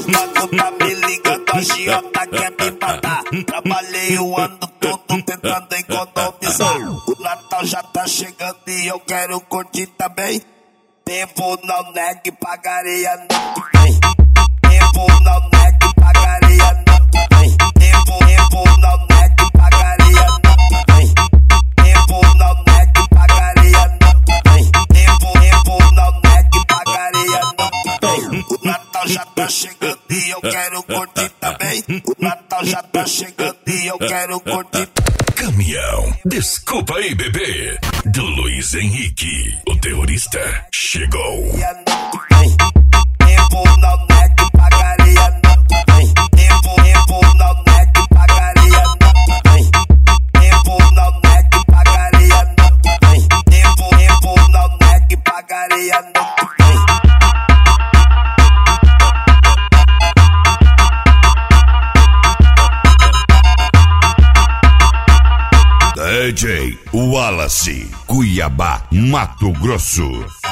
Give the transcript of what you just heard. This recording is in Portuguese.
Os manos tá me ligando, a agiota quer me matar. Trabalhei o ano todo tentando economizar. O Natal já tá chegando e eu quero curtir também. Devo não negue, pagarei ano que vem. Devo não negue, pagarei ano que vem. Devo não negue, pagarei ano que vem. Devo não negue, pagarei ano que vem. Devo não negue, pagarei ano que vem. O Natal já tá chegando e eu quero curtir também. O Natal já tá chegando e eu quero curtir. Caminhão, desculpa aí, bebê. Do Luiz Henrique, o terrorista, chegou. Devo não negue, pagarei ano que vem. Devo não negue, pagarei ano que vem. Devo não negue, pagarei ano que vem. Devo não negue, pagarei ano que vem. DJ Wallace, Cuiabá, Mato Grosso.